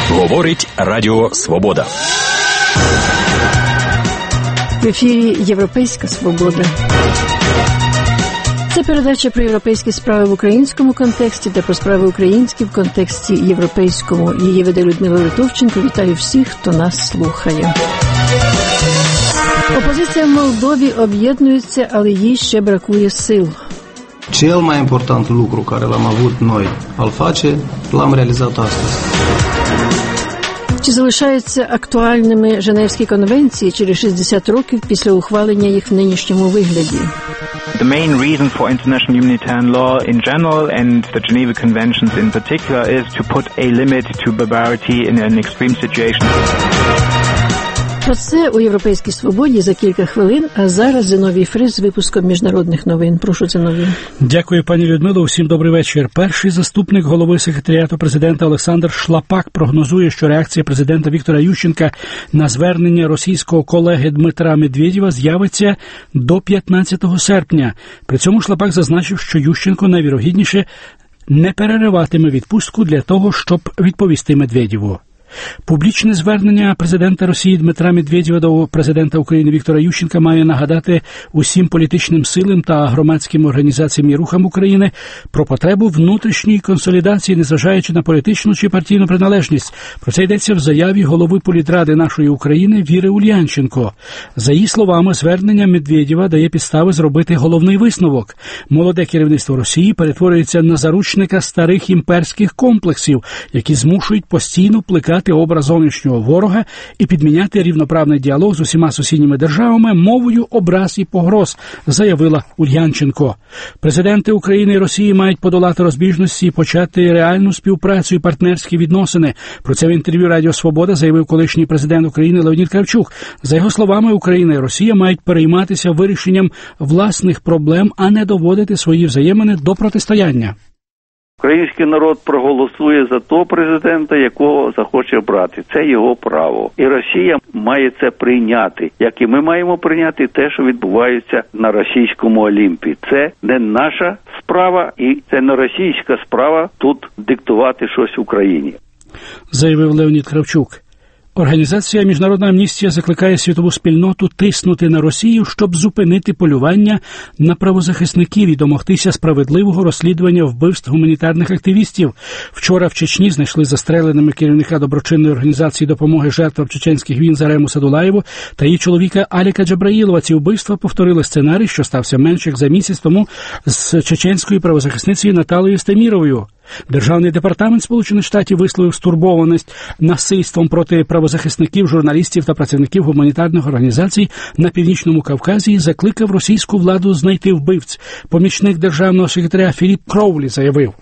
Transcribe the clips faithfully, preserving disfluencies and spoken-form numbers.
Говорить Радіо Свобода. В ефірі «Європейська свобода». Це передача про європейські справи в українському контексті та про справи українські в контексті європейському. Її веде Людмила Литовченко. Вітаю всіх, хто нас слухає. Опозиція в Молдові об'єднується, але їй ще бракує сил. Cel mai important lucru care l-am avut noi al face, l-am realizat astăzi. Чи залишаються актуальними Женевські конвенції через шістдесят років після ухвалення їх в нинішньому вигляді? The main reason for international humanitarian law in general and the Geneva Conventions in particular is to put a limit to barbarity in an extreme situation. Про це у «Європейській свободі» за кілька хвилин, а зараз Зиновій Фрис з випуском міжнародних новин. Прошу, Зиновій. Дякую, пані Людмило. Усім добрий вечір. Перший заступник голови секретаріату президента Олександр Шлапак прогнозує, що реакція президента Віктора Ющенка на звернення російського колеги Дмитра Медведєва з'явиться до п'ятнадцятого серпня. При цьому Шлапак зазначив, що Ющенко найвірогідніше не перериватиме відпустку для того, щоб відповісти Медведєву. Публічне звернення президента Росії Дмитра Медведєва до президента України Віктора Ющенка має нагадати усім політичним силам та громадським організаціям і рухам України про потребу внутрішньої консолідації, незважаючи на політичну чи партійну приналежність. Про це йдеться в заяві голови політради нашої України Віри Ульянченко. За її словами, звернення Медведєва дає підстави зробити головний висновок. Молоде керівництво Росії перетворюється на заручника старих імперських комплексів, які змушують постійно плекати образ зовнішнього ворога і підміняти рівноправний діалог з усіма сусідніми державами мовою образ і погроз, заявила Ульянченко. Президенти України і Росії мають подолати розбіжності і почати реальну співпрацю і партнерські відносини. Про це в інтерв'ю Радіо Свобода заявив колишній президент України Леонід Кравчук. За його словами, Україна і Росія мають перейматися вирішенням власних проблем, а не доводити свої взаємини до протистояння. Український народ проголосує за того президента, якого захоче обрати. Це його право. І Росія має це прийняти. Як і ми маємо прийняти те, що відбувається на російському Олімпі. Це не наша справа і це не російська справа тут диктувати щось Україні. Заявив Леонід Кравчук. Організація «Міжнародна амністія» закликає світову спільноту тиснути на Росію, щоб зупинити полювання на правозахисників і домогтися справедливого розслідування вбивств гуманітарних активістів. Вчора в Чечні знайшли застреленими керівника доброчинної організації допомоги жертвам чеченських війн Зарему Садулаєву та її чоловіка Аліка Джабраїлова. Ці вбивства повторили сценарій, що стався менш як за місяць тому з чеченською правозахисницею Наталією Стеміровою. Державний департамент Сполучених Штатів висловив стурбованість насильством проти правозахисників, журналістів та працівників гуманітарних організацій на Північному Кавказі і закликав російську владу знайти вбивць. Помічник державного секретаря Філіп Кроулі заявив: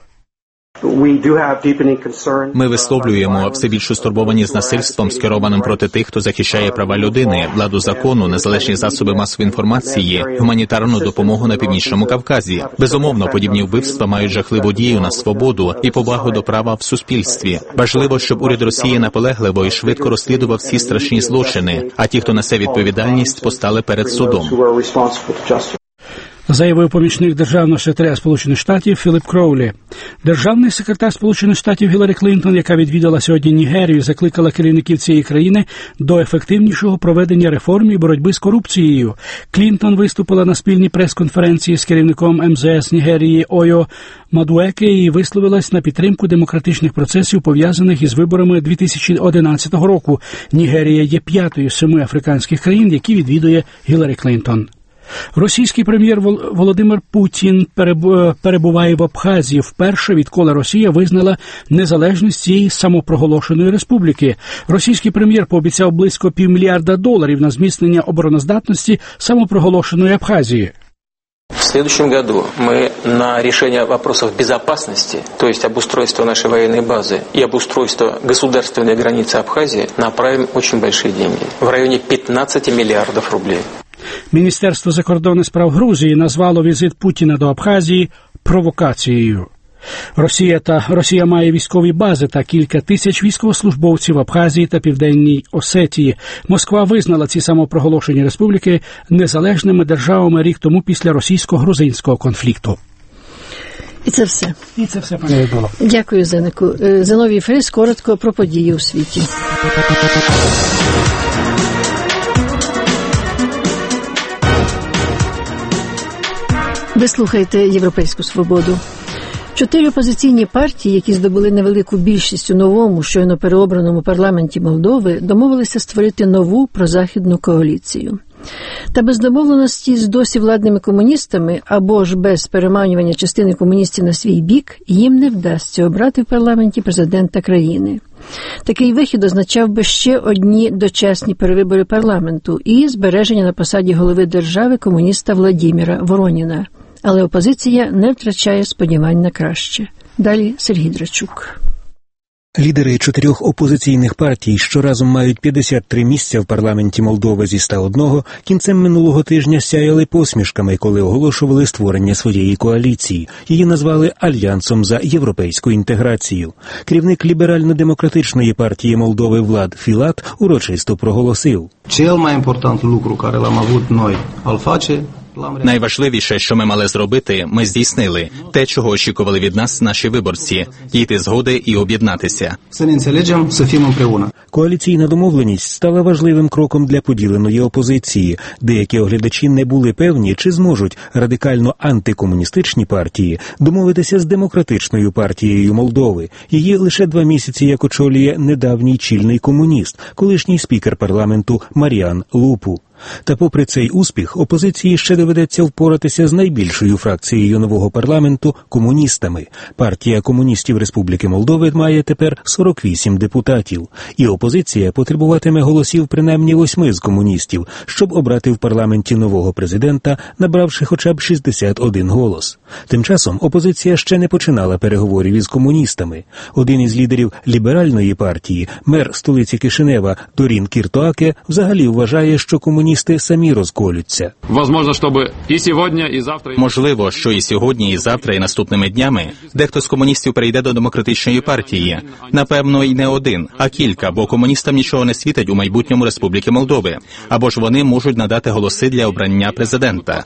Ми висловлюємо все більшу стурбованість насильством, скерованим проти тих, хто захищає права людини, владу закону, незалежні засоби масової інформації, гуманітарну допомогу на Північному Кавказі. Безумовно, подібні вбивства мають жахливу дію на свободу і повагу до права в суспільстві. Важливо, щоб уряд Росії наполегливо і швидко розслідував всі страшні злочини, а ті, хто несе відповідальність, постали перед судом. Заявив помічник державного секретаря Сполучених Штатів Філіп Кроулі. Державний секретар Сполучених Штатів Гіларі Клінтон, яка відвідала сьогодні Нігерію, закликала керівників цієї країни до ефективнішого проведення реформ і боротьби з корупцією. Клінтон виступила на спільній прес-конференції з керівником ем зе ес Нігерії Ойо Мадуеке і висловилась на підтримку демократичних процесів, пов'язаних із виборами дві тисячі одинадцятого року. Нігерія є п'ятою з семи африканських країн, які відвідує Гіларі Клінтон. Російський прем'єр Володимир Путін перебуває в Абхазії вперше, відколи Росія визнала незалежність цієї самопроголошеної республіки. Російський прем'єр пообіцяв близько півмільярда доларів на зміцнення обороноздатності самопроголошеної Абхазії. В следующем году мы на решение вопросов безопасности, то есть обустройство нашей военной базы и обустройство государственной границы Абхазии, направим очень большие деньги, в районе пятнадцати миллиардов рублей. Міністерство закордонних справ Грузії назвало візит Путіна до Абхазії провокацією. Росія та Росія має військові бази та кілька тисяч військовослужбовців в Абхазії та Південній Осетії. Москва визнала ці самопроголошені республіки незалежними державами рік тому після російсько-грузинського конфлікту. І це все. І це все, пані Людмило. Дякую, Зенику. Зиновій Фрис коротко про події у світі. Ви слухаєте «Європейську свободу». Чотири опозиційні партії, які здобули невелику більшість у новому, щойно переобраному парламенті Молдови, домовилися створити нову прозахідну коаліцію. Та без домовленості з досі владними комуністами або ж без переманювання частини комуністів на свій бік їм не вдасться обрати в парламенті президента країни. Такий вихід означав би ще одні дочасні перевибори парламенту і збереження на посаді голови держави комуніста Владіміра Вороніна. Але опозиція не втрачає сподівань на краще. Далі Сергій Драчук. Лідери чотирьох опозиційних партій, що разом мають п'ятдесят три місця в парламенті Молдови зі ста одного, кінцем минулого тижня сяяли посмішками, коли оголошували створення своєї коаліції. Її назвали Альянсом за європейську інтеграцію. Керівник ліберально-демократичної партії Молдови Влад Філат урочисто проголосив: Cel mai important lucru care l-am avut noi al face. Найважливіше, що ми мали зробити, ми здійснили. Те, чого очікували від нас наші виборці – дійти згоди і об'єднатися. Коаліційна домовленість стала важливим кроком для поділеної опозиції. Деякі оглядачі не були певні, чи зможуть радикально антикомуністичні партії домовитися з демократичною партією Молдови. Її лише два місяці як очолює недавній чільний комуніст, колишній спікер парламенту Маріан Лупу. Та попри цей успіх, опозиції ще доведеться впоратися з найбільшою фракцією нового парламенту – комуністами. Партія комуністів Республіки Молдови має тепер сорок вісім депутатів. І опозиція потребуватиме голосів принаймні восьми з комуністів, щоб обрати в парламенті нового президента, набравши хоча б шістдесят один голос. Тим часом опозиція ще не починала переговорів із комуністами. Один із лідерів ліберальної партії, мер столиці Кишинева Дорін Кіртоаке, взагалі вважає, що комуністи Комуністи самі розколються. Можливо, що і сьогодні, і завтра, і наступними днями дехто з комуністів перейде до демократичної партії. Напевно, і не один, а кілька, бо комуністам нічого не світить у майбутньому Республіки Молдови. Або ж вони можуть надати голоси для обрання президента.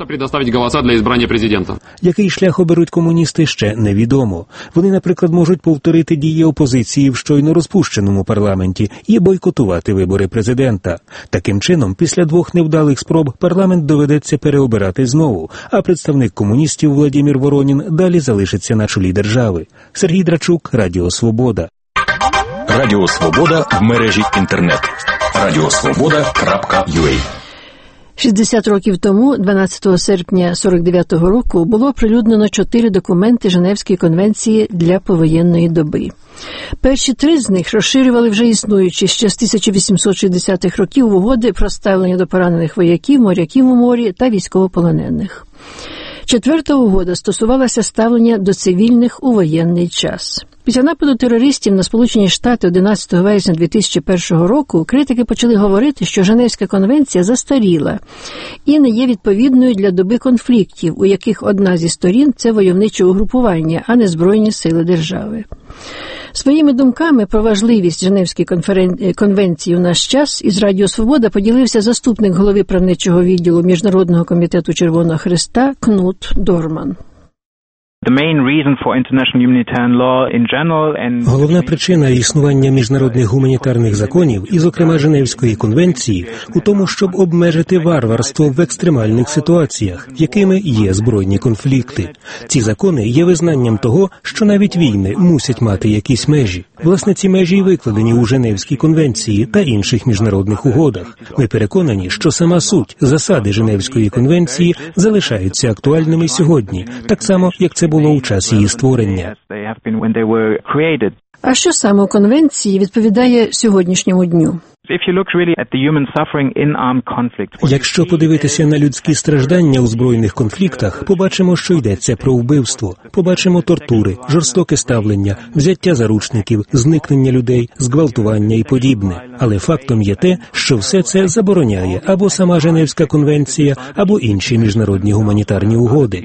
Який шлях оберуть комуністи, ще невідомо. Вони, наприклад, можуть повторити дії опозиції в щойно розпущеному парламенті і бойкотувати вибори президента. Таким чином, після двох невдалих спроб парламент доведеться переобирати знову, а представник комуністів Владімір Воронін далі залишиться на чолі держави. Сергій Драчук, Радіо Свобода. Радіо Свобода в мережі інтернет. радіосвобода крапка ю а. шістдесят років тому, дванадцятого серпня сорок дев'ятого року, було оприлюднено чотири документи Женевської конвенції для повоєнної доби. Перші три з них розширювали вже існуючі ще з тисяча вісімсот шістдесятих років угоди про ставлення до поранених вояків, моряків у морі та військовополонених. Четверта угода стосувалася ставлення до цивільних у воєнний час. Після нападу терористів на Сполучені Штати одинадцятого вересня дві тисячі першого року критики почали говорити, що Женевська конвенція застаріла і не є відповідною для доби конфліктів, у яких одна зі сторін – це войовниче угрупування, а не збройні сили держави. Своїми думками про важливість Женевської конферен... конвенції у наш час із Радіо Свобода поділився заступник голови правничого відділу Міжнародного комітету Червоного Хреста Кнут Дорман. Головна причина існування міжнародних гуманітарних законів і, зокрема, Женевської конвенції, у тому, щоб обмежити варварство в екстремальних ситуаціях, якими є збройні конфлікти. Ці закони є визнанням того, що навіть війни мусять мати якісь межі. Власне, ці межі й викладені у Женевській конвенції та інших міжнародних угодах. Ми переконані, що сама суть, засади Женевської конвенції залишаються актуальними сьогодні, так само, як це було у час її створення. А що саме у конвенції відповідає сьогоднішньому дню? Якщо подивитися на людські страждання у збройних конфліктах, побачимо, що йдеться про вбивство. Побачимо тортури, жорстоке ставлення, взяття заручників, зникнення людей, зґвалтування і подібне. Але фактом є те, що все це забороняє або сама Женевська конвенція, або інші міжнародні гуманітарні угоди.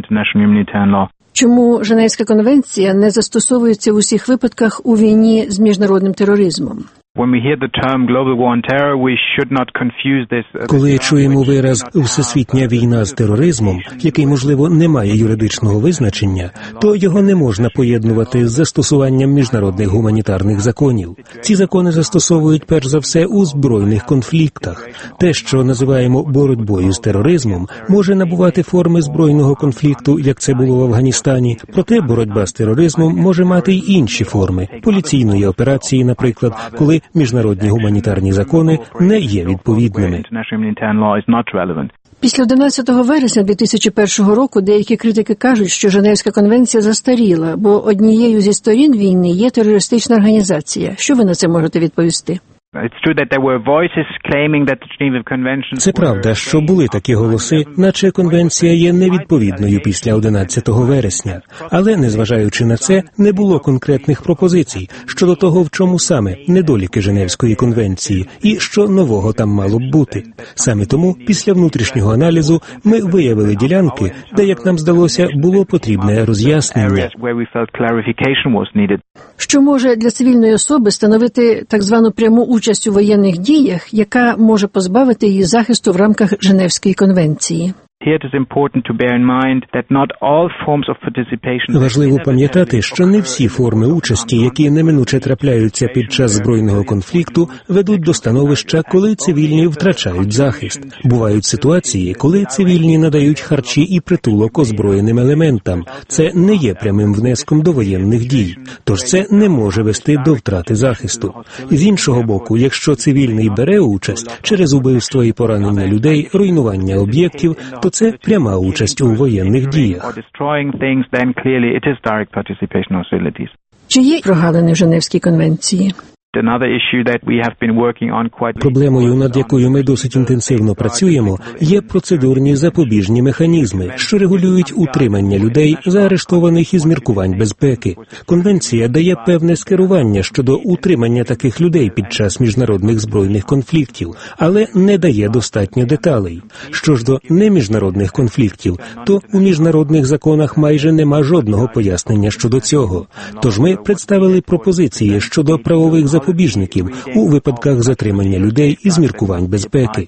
Чому Женевська конвенція не застосовується в усіх випадках у війні з міжнародним тероризмом? Коли чуємо вираз «всесвітня війна з тероризмом», який, можливо, не має юридичного визначення, то його не можна поєднувати з застосуванням міжнародних гуманітарних законів. Ці закони застосовують перш за все у збройних конфліктах. Те, що називаємо боротьбою з тероризмом, може набувати форми збройного конфлікту, як це було в Афганістані, проте боротьба з тероризмом може мати й інші форми – поліційної операції, наприклад, коли міжнародні гуманітарні закони не є відповідними. Після одинадцятого вересня дві тисячі першого року деякі критики кажуть, що Женевська конвенція застаріла, бо однією зі сторін війни є терористична організація. Що ви на це можете відповісти? Це правда, що були такі голоси, наче конвенція є невідповідною після одинадцятого вересня. Але, незважаючи на це, не було конкретних пропозицій щодо того, в чому саме недоліки Женевської конвенції і що нового там мало б бути. Саме тому, після внутрішнього аналізу, ми виявили ділянки, де, як нам здалося, було потрібне роз'яснення. Що може для цивільної особи становити так звану пряму участь у воєнних діях, яка може позбавити її захисту в рамках Женевської конвенції? Важливо пам'ятати, що не всі форми участі, які неминуче трапляються під час збройного конфлікту, ведуть до становища, коли цивільні втрачають захист. Бувають ситуації, коли цивільні надають харчі і притулок озброєним елементам. Це не є прямим внеском до воєнних дій. Тож це не може вести до втрати захисту. З іншого боку, якщо цивільний бере участь через убивство і поранення людей, руйнування об'єктів, то це пряма участь у воєнних діях. Чи є прогалини в Женевській конвенції? Проблемою, над якою ми досить інтенсивно працюємо, є процедурні запобіжні механізми, що регулюють утримання людей, заарештованих із міркувань безпеки. Конвенція дає певне скерування щодо утримання таких людей під час міжнародних збройних конфліктів, але не дає достатньо деталей. Що ж до неміжнародних конфліктів, то у міжнародних законах майже нема жодного пояснення щодо цього. Тож ми представили пропозиції щодо правових запобіжників запобіжників у випадках затримання людей із міркувань безпеки.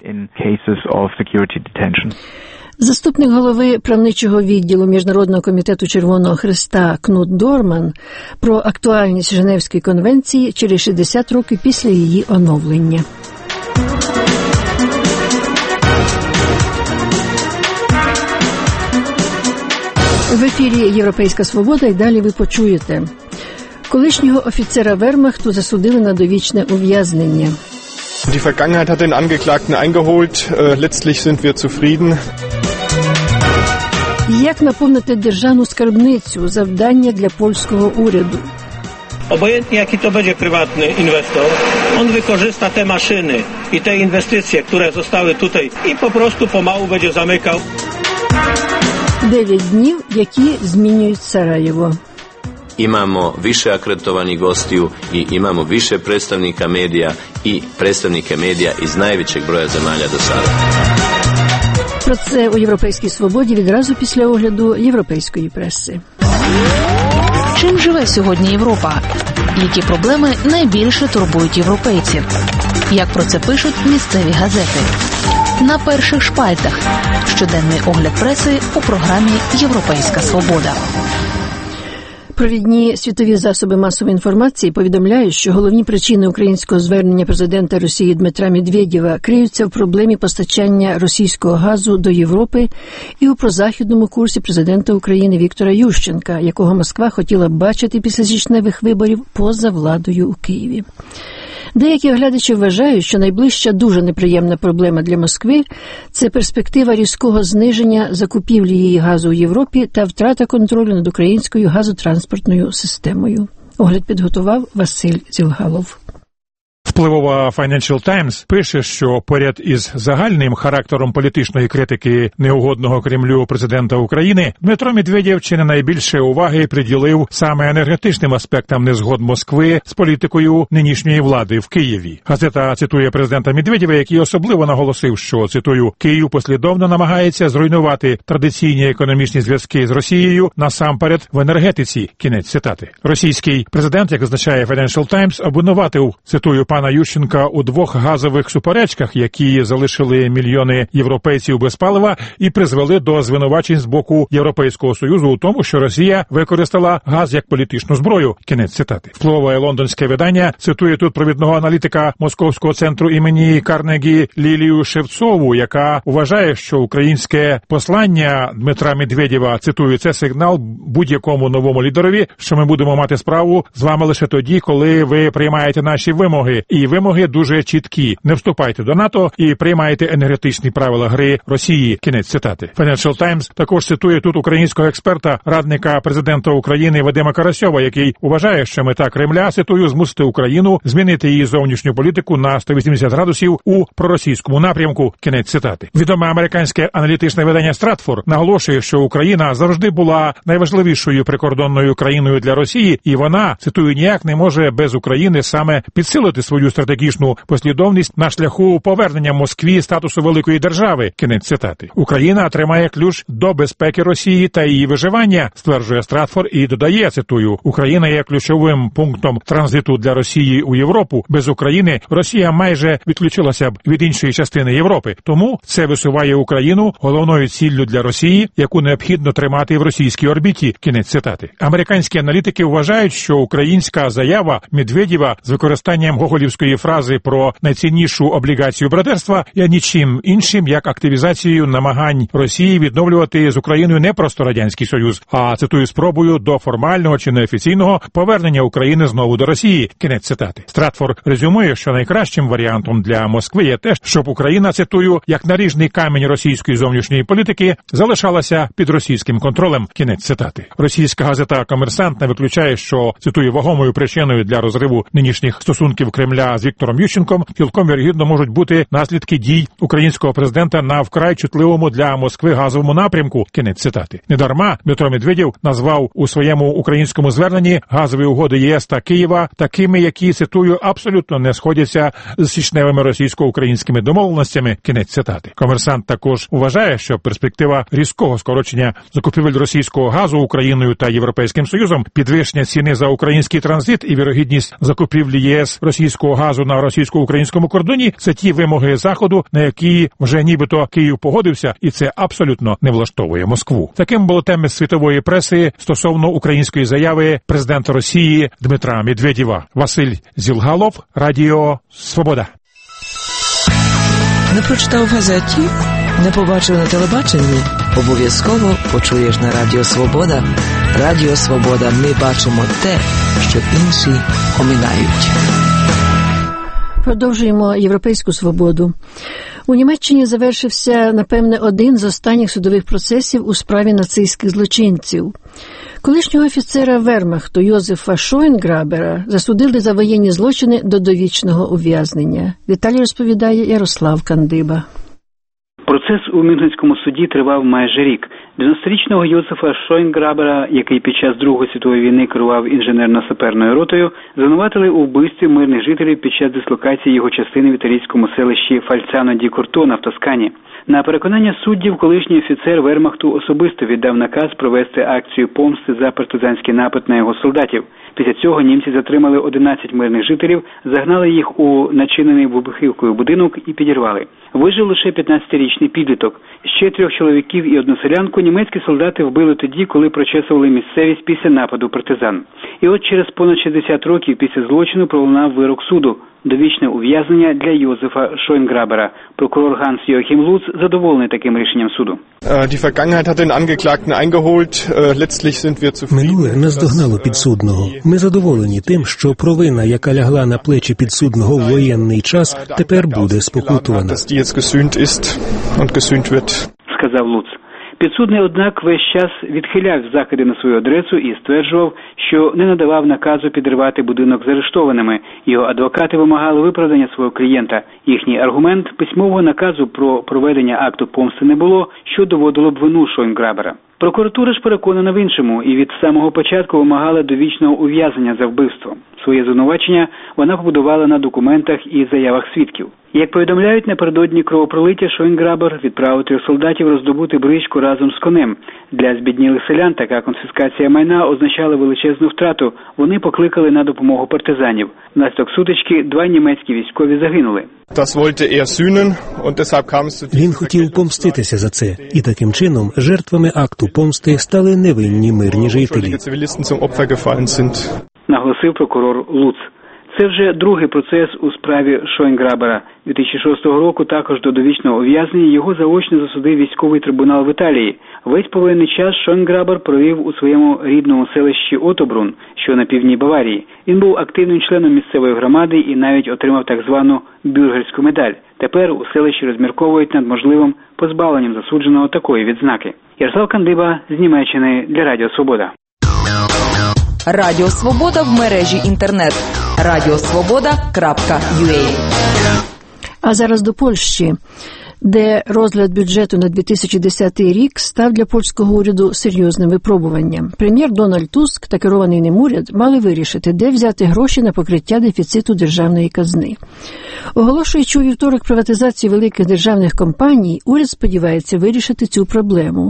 Заступник голови правничого відділу Міжнародного комітету Червоного Хреста Кнут Дорман про актуальність Женевської конвенції через шістдесят років після її оновлення. В ефірі «Європейська свобода» і далі ви почуєте. Колишнього офіцера Вермахту засудили на довічне ув'язнення. Die Vergangenheit hat den Angeklagten eingeholt. Letztlich sind wir zufrieden. Як наповнити державну скарбницю – завдання для польського уряду. Obojętnie jaki to będzie prywatny inwestor, on wykorzysta te maszyny i te inwestycje, które zostały tutaj i po prostu pomału będzie zamykał. Дев'ять днів, які змінюють Сараєво. Imamo više akreditovanih gostiju i imamo više predstavnika medija i predstavnike medija iz najvećeg broja zemalja do sada. Про це у «Європейській свободі» відразу після огляду європейської преси. Чим живе сьогодні Європа? Які проблеми найбільше турбують європейців? Як про це пишуть місцеві газети? На перших шпальтах. Щоденний огляд преси у програмі «Європейська свобода». Провідні світові засоби масової інформації повідомляють, що головні причини українського звернення президента Росії Дмитра Медведєва криються в проблемі постачання російського газу до Європи і у прозахідному курсі президента України Віктора Ющенка, якого Москва хотіла б бачити після січневих виборів поза владою у Києві. Деякі оглядачі вважають, що найближча дуже неприємна проблема для Москви – це перспектива різкого зниження закупівлі її газу у Європі та втрата контролю над українською газотранспортною системою. Огляд підготував Василь Зілгалов. Впливова Financial Times пише, що поряд із загальним характером політичної критики неугодного Кремлю президента України, Дмитро Медведєв чи не найбільше уваги приділив саме енергетичним аспектам незгод Москви з політикою нинішньої влади в Києві. Газета цитує президента Медведєва, який особливо наголосив, що, цитую, «Київ послідовно намагається зруйнувати традиційні економічні зв'язки з Росією насамперед в енергетиці». Кінець цитати. Російський президент, як зазначає Financial Times, обвинуватив, цитую, пана пана Ющенка у двох газових суперечках, які залишили мільйони європейців без палива і призвели до звинувачень з боку Європейського Союзу у тому, що Росія використала газ як політичну зброю. Кінець цитати. Впливове лондонське видання цитує тут провідного аналітика Московського центру імені Карнегі Лілію Шевцову, яка вважає, що українське послання Дмитра Медведєва, цитую, це сигнал будь-якому новому лідерові, що ми будемо мати справу з вами лише тоді, коли ви приймаєте наші вимоги. І вимоги дуже чіткі. Не вступайте до НАТО і приймайте енергетичні правила гри Росії. Кінець цитати. Financial Times також цитує тут українського експерта, радника президента України Вадима Карасьова, який вважає, що мета Кремля, цитую, змусити Україну змінити її зовнішню політику на сто вісімдесят градусів у проросійському напрямку. Кінець цитати. Відоме американське аналітичне видання Стратфорд наголошує, що Україна завжди була найважливішою прикордонною країною для Росії, і вона, цитую, ніяк не може без України саме підсилити свою стратегічну послідовність на шляху повернення Москві статусу великої держави. Кінець цитати. Україна тримає ключ до безпеки Росії та її виживання, стверджує Стратфорд і додає, цитую, Україна є ключовим пунктом транзиту для Росії у Європу. Без України Росія майже відключилася б від іншої частини Європи. Тому це висуває Україну головною ціллю для Росії, яку необхідно тримати в російській орбіті. Кінець цитати. Американські аналітики вважають, що українська заява Медведєва з використанням гоголівської фрази про найціннішу облігацію братерства є нічим іншим, як активізацією намагань Росії відновлювати з Україною не просто Радянський Союз, а, цитую, спробою до формального чи неофіційного повернення України знову до Росії. Кінець цитати. Стратфорд резюмує, що найкращим варіантом для Москви є те, щоб Україна, цитую, як наріжний камінь російської зовнішньої політики, залишалася під російським контролем. Кінець цитати. Російська газета «Комерсант» не виключає, що, цитую, вагомою причиною для розриву нинішніх стосунків Кремля з Віктором Ющенком цілком вірогідно можуть бути наслідки дій українського президента на вкрай чутливому для Москви газовому напрямку. Кінець цитати. Недарма Дмитро Медведєв назвав у своєму українському зверненні газові угоди ЄС та Києва такими, які, цитую, абсолютно не сходяться з січневими російсько-українськими домовленостями. Кінець цитати. Комерсант також вважає, що перспектива різкого скорочення закупівель російського газу Україною та Європейським Союзом, підвищення ціни за український транзит і вірогідність закупівлі ЄС російського газу на російсько-українському кордоні – це ті вимоги Заходу, на які вже нібито Київ погодився, і це абсолютно не влаштовує Москву. Таким було теми світової преси стосовно української заяви президента Росії Дмитра Медведєва. Василь Зілгалов, Радіо Свобода. Не прочитав в газеті? Не побачив на телебаченні? Обов'язково почуєш на Радіо Свобода. Радіо Свобода. Ми бачимо те, що інші оминають. Продовжуємо європейську свободу. У Німеччині завершився, напевне, один з останніх судових процесів у справі нацистських злочинців. Колишнього офіцера Вермахту Йозефа Шойнграбера засудили за воєнні злочини до довічного ув'язнення. Деталі розповідає Ярослав Кандиба. Процес у Мюнхенському суді тривав майже рік. дев'яносторічного Йозефа Шойнграбера, який під час Другої світової війни керував інженерно-саперною ротою, звинуватили у вбивстві мирних жителів під час дислокації його частини в італійському селищі Фальцано ді Кортона в Тоскані. На переконання суддів, колишній офіцер Вермахту особисто віддав наказ провести акцію помсти за партизанський напад на його солдатів. Після цього німці затримали одинадцять мирних жителів, загнали їх у начинений вибухівкою будинок і підірвали. Вижив лише п'ятнадцятирічний підліток. Ще трьох чоловіків і одну селянку німецькі солдати вбили тоді, коли прочесували місцевість після нападу партизан. І от через понад шістдесят років після злочину пролунав вирок суду – довічне ув'язнення для Йозефа Шойнграбера. Прокурор Ганс Йохім Луц задоволений таким рішенням суду. Минуле наздогнало підсудного. Ми задоволені тим, що провина, яка лягла на плечі підсудного в воєнний час, тепер буде спокутувана. Сказав Луц. Підсудний, однак, весь час відхиляв закиди на свою адресу і стверджував, що не надавав наказу підривати будинок з арештованими. Його адвокати вимагали виправдання свого клієнта. Їхній аргумент – письмового наказу про проведення акту помсти не було, що доводило б вину Шойнграбера. Прокуратура ж переконана в іншому і від самого початку вимагала довічного ув'язнення за вбивство. Своє звинувачення вона побудувала на документах і заявах свідків. Як повідомляють, напередодні кровопролиття Шойнграбер відправив трьох солдатів роздобути бричку разом з конем. Для збіднілих селян така конфіскація майна означала величезну втрату. Вони покликали на допомогу партизанів. Внаслідок сутички два німецькі військові загинули. Він хотів помститися за це, і таким чином жертвами акту помсти стали невинні мирні жителі. Наголосив прокурор Луц. Це вже другий процес у справі Шойнграбера. дві тисячі шостого року також до довічного ув'язнення його заочно засудив військовий трибунал в Італії. Весь повоєнний час Шойнграбер провів у своєму рідному селищі Отобрун, що на півдні Баварії. Він був активним членом місцевої громади і навіть отримав так звану бюргерську медаль. Тепер у селищі розмірковують над можливим позбавленням засудженого такої відзнаки. Ярослав Кандиба з Німеччини для Радіо Свобода. Радіо Свобода в мережі інтернет. радіосвобода крапка ю а. А зараз до Польщі, де розгляд бюджету на дві тисячі десятий рік став для польського уряду серйозним випробуванням. Прем'єр Дональд Туск та керований ним уряд мали вирішити, де взяти гроші на покриття дефіциту державної казни. Оголошуючи у вівторок приватизацію великих державних компаній, уряд сподівається вирішити цю проблему.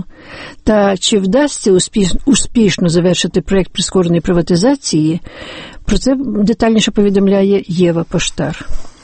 Та чи вдасться успішно, успішно завершити проект прискореної приватизації, про це детальніше повідомляє Єва Поштар.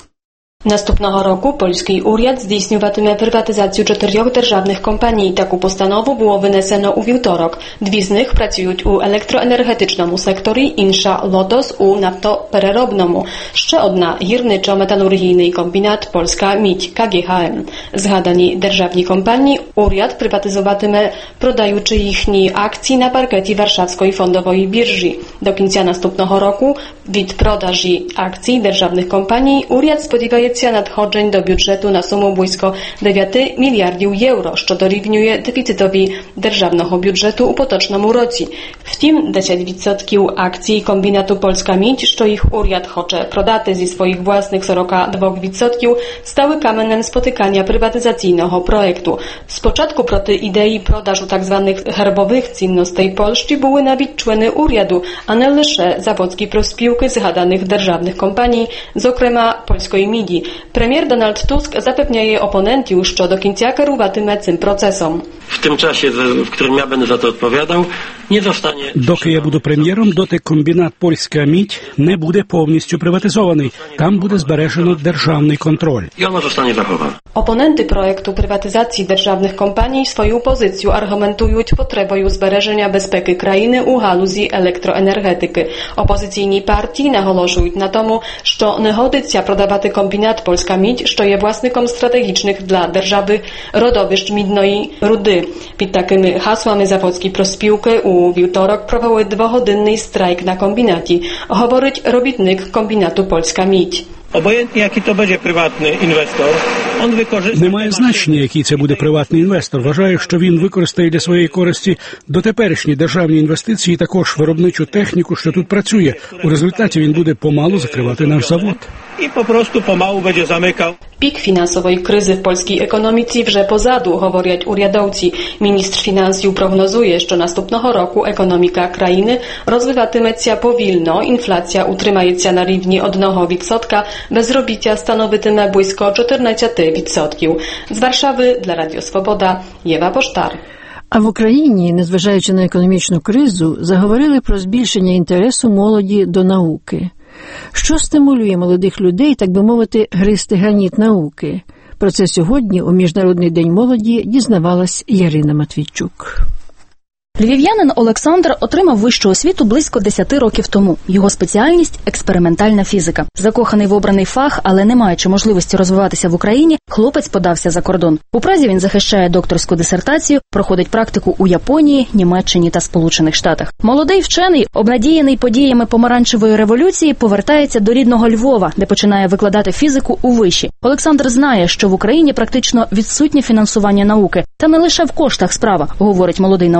Наступного року польський уряд здійснюватиме приватизацію чотирьох державних компаній. Таку постанову було винесено у вівторок. Дві з них працюють у електроенергетичному секторі, інша – Lotos у нафтопереробному. Ще одна – гірничо-металургійний комбінат «Польська мідь» К Г Х М. Згадані державні компанії уряд приватизуватиме, продаючи їхні акції на паркеті Warszawskiej Fondowej Birży. До кінця наступного року від продажі акцій державних компаній уряд сподівається надходжень до бюджету на суму близько дев'ять мільярдів євро, що дорівнює дефіцитові державного бюджету у поточному році. Втім, десять відсотків акцій комбінату «Польська мідь», що їх уряд хоче продати зі своїх власних сорок два відсотків, стали каменем spotykania prywatyzacyjnego projektu. Спочатку проти ідеї продажу так званих гербових цінностей Польщі були навіть члени уряду, а не лише заводські профспілки згаданих державних компаній, зокрема «Польської міді». Premier Donald Tusk zapewniaje oponentów, що до кінця керуватиме цим процесом. W tym czasie, w którym ja będę za to odpowiadał, nie zostanie... Доки я буду прем'єром, доти комбінат «Польська мідь» не буде повністю приватизований. Там буде збережено державний контроль. I ono zostanie zachowane. Oponenty projektu prywatyzacji державних компаній свою позицію аргументують потребою збереження безпеки країни у галузі електроенергетики. Опозиційні партії наголошують на тому, що не годиться продавати комбінат «Польська мідь», що є власником стратегічних для держави родовищ мідної руди. Під такими гаслами заводські профспілки у вівторок провели двогодинний страйк на комбінаті, говорить робітник комбінату «Польська мідь». Obojętnie jaki to będzie prywatny inwestor, on wykorzysta... Немає значення, який це буде приватний інвестор. Вважаю, що він використає для своєї користі дотеперішні державні інвестиції, також виробничу техніку, що тут працює. У результаті він буде помалу закривати наш завод. I po prostu pomału będzie zamykał. Пік фінансової кризи в польській економіці вже позаду, говорять урядовці. Міністр фінансів прогнозує, що наступного року економіка країни розвиватиметься повільно, інфляція утримається на рівні одного відсотка, безробіття становитиме близько чотирнадцять відсотків. З Варшави для Радіо Свобода Єва Поштар. А в Україні, незважаючи на економічну кризу, заговорили про збільшення інтересу молоді до науки. Що стимулює молодих людей, так би мовити, гризти граніт науки? Про це сьогодні у Міжнародний день молоді дізнавалась Ярина Матвійчук. Львів'янин Олександр отримав вищу освіту близько десяти років тому. Його спеціальність – експериментальна фізика. Закоханий в обраний фах, але не маючи можливості розвиватися в Україні, хлопець подався за кордон. У Празі він захищає докторську дисертацію, проходить практику у Японії, Німеччині та Сполучених Штатах. Молодий вчений, обнадіяний подіями помаранчевої революції, повертається до рідного Львова, де починає викладати фізику у виші. Олександр знає, що в Україні практично відсутнє фінансування науки. Та не лише в коштах справа, говорить молодий науковець.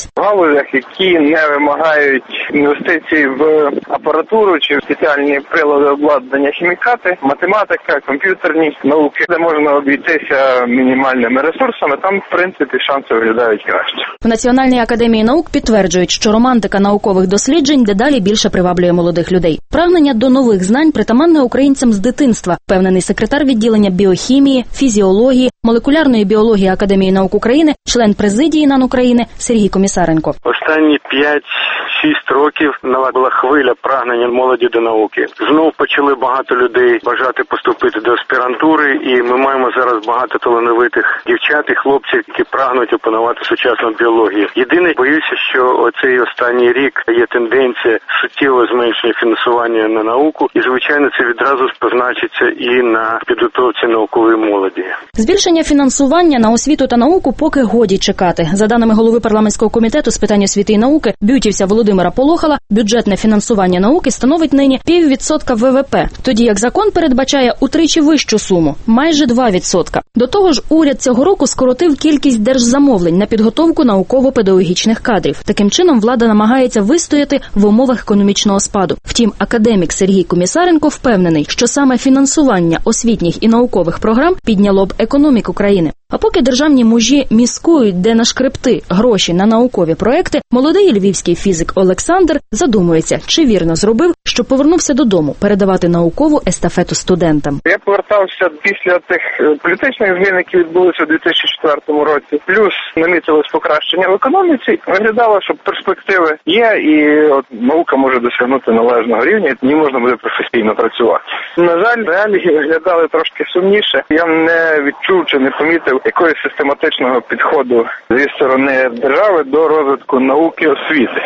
Європейць. В галузях, які не вимагають інвестицій в апаратуру чи в спеціальні прилади обладнання, хімікати, математика, комп'ютерні науки, де можна обійтися мінімальними ресурсами, там, в принципі, шанси виглядають краще. В Національній академії наук підтверджують, що романтика наукових досліджень дедалі більше приваблює молодих людей. Прагнення до нових знань притаманне українцям з дитинства, впевнений секретар відділення біохімії, фізіології, молекулярної біології Академії наук України, член президії НАН України Сергій Комісаренко. Останні п'ять-шість років була хвиля прагнення молоді до науки. Знов почали багато людей бажати поступити до аспірантури, і ми маємо зараз багато талановитих дівчат і хлопців, які прагнуть опанувати сучасну біологію. Єдине, боюся, що оцей останній рік є тенденція суттєвого зменшення фінансування на науку, і, звичайно, це відразу позначиться і на підготовці наукової молоді. Збільшення фінансування на освіту та науку поки годі чекати. За даними голови парламентського комітету з питань освіти і науки бютівця Володимира Полохала, бюджетне фінансування науки становить нині піввідсотка ВВП, тоді як закон передбачає утричі вищу суму – майже два відсотка. До того ж, уряд цього року скоротив кількість держзамовлень на підготовку науково-педагогічних кадрів. Таким чином, влада намагається вистояти в умовах економічного спаду. Втім, академік Сергій Комісаренко впевнений, що саме фінансування освітніх і наукових програм підняло б економіку країни. А поки державні мужі міскують, де нашкребти гроші на наукові проекти, молодий львівський фізик Олександр задумується, чи вірно зробив, що повернувся додому передавати наукову естафету студентам. Я повертався після тих політичних змін, які відбулися у дві тисячі четвертому році. Плюс намітилось покращення в економіці. Виглядало, що перспективи є, і от наука може досягнути належного рівня, і тоді можна буде професійно працювати. На жаль, реалії виглядали трошки сумніше. Я не відчув чи не помітив якогось систематичного підходу зі сторони держави до розвитку науки і освіти.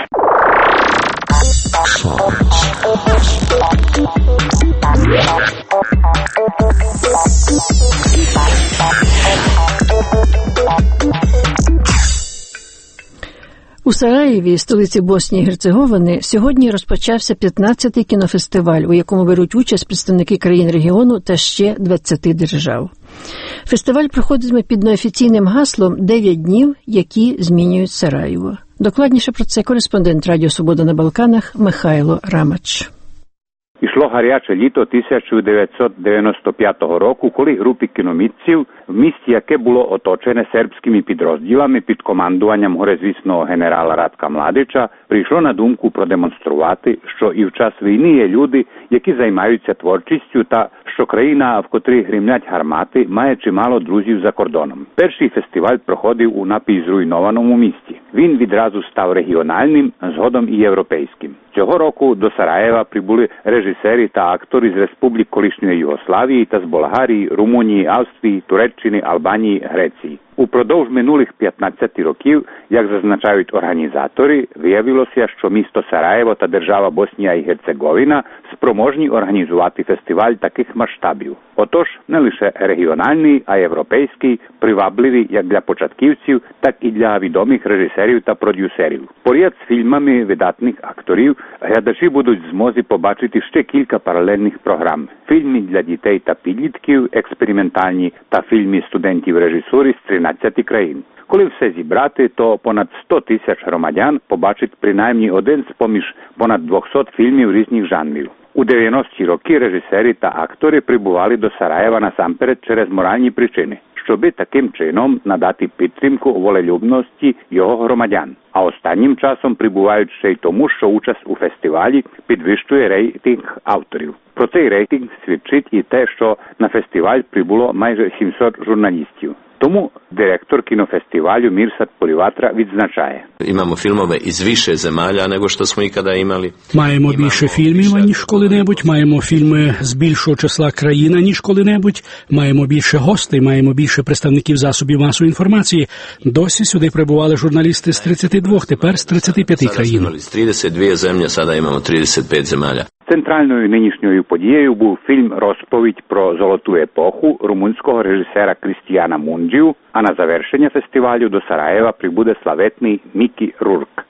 У Сараєві, столиці Боснії і Герцеговини, сьогодні розпочався п'ятнадцятий кінофестиваль, у якому беруть участь представники країн регіону та ще двадцяти держав. Фестиваль проходитиме під неофіційним гаслом «дев'ять днів, які змінюють Сараєво». Докладніше про це кореспондент Радіо Свобода на Балканах Михайло Рамач. Ішло гаряче літо тисяча дев'ятсот дев'яносто п'ятого року, коли групи кіномітців в місті, яке було оточене сербськими підрозділами під командуванням горизвісного генерала Радка Младича, прийшло на думку продемонструвати, що і в час війни є люди, які займаються творчістю, та що країна, в котрій гримлять гармати, має чимало друзів за кордоном. Перший фестиваль проходив у напівзруйнованому місті. Він відразу став регіональним, згодом і європейським. Цього року до Сараєва прибули режисери та актори з республік колишньої Югославії та з Болгарії, Румунії, Австрії, Туреччини, Албанії, Греції. Упродовж минулих п'ятнадцяти років, як зазначають організатори, виявилося, що місто Сараєво та держава Боснія і Герцеговина спроможні організувати фестиваль таких масштабів. Отож, не лише регіональний, а європейський, привабливий як для початківців, так і для відомих режисерів та продюсерів. Поряд з фільмами видатних акторів, глядачі будуть в змозі побачити ще кілька паралельних програм. Фільми для дітей та підлітків, експериментальні та фільми студентів режисури з тринадцяти країн. Коли все зібрати, то понад сто тисяч громадян побачить принаймні один з-поміж понад двохсот фільмів різних жанрів. У дев'яності роки режисери та актори прибували до Сараєва насамперед через моральні причини, щоби таким чином надати підтримку волелюбності його громадян. А останнім часом прибувають ще й тому, що участь у фестивалі підвищує рейтинг авторів. Про цей рейтинг свідчить і те, що на фестиваль прибуло майже сімсот журналістів. Тому директор кінофестивалю Мірсат Поліватра відзначає. Imamo filmove iz više zemalja nego što smo ikada imali. Маємо більше фільмів, ніж коли-небудь, маємо фільми з більшого числа країн, ніж коли-небудь, маємо більше гостей, маємо більше представників засобів масової інформації. Досі сюди прибували журналісти з тридцяти двох, тепер з тридцяти п'яти країн. З тридцять дві землі, зараз маємо тридцять п'ять земель. Центральною нинішньою подією був фільм «Розповідь про золоту епоху» румунського режисера Крістіана Мунджію, а на завершення фестивалю до Сараєва прибуде славетний Мікі Рурк.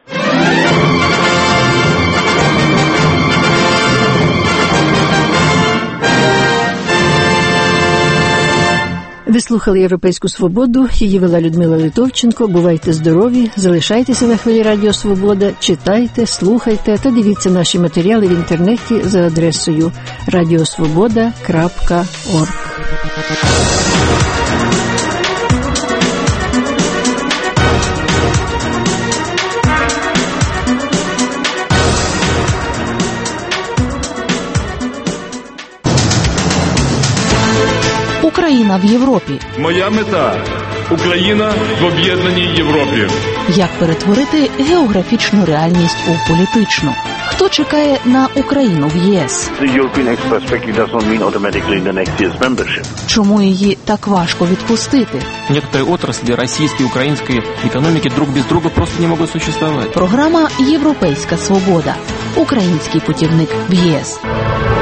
Ви слухали «Європейську свободу», її вела Людмила Литовченко. Бувайте здорові, залишайтеся на хвилі Радіо Свобода, читайте, слухайте та дивіться наші матеріали в інтернеті за адресою радіосвобода крапка орг. Україна в Європі. Моя мета – Україна в об'єднаній Європі. Як перетворити географічну реальність у політичну? Хто чекає на Україну в ЄС? Чому її так важко відпустити? Некоторые отрасли российской и украинской экономики друг без друга просто не могут существовать. Програма «Європейська свобода». Український путівник в ЄС.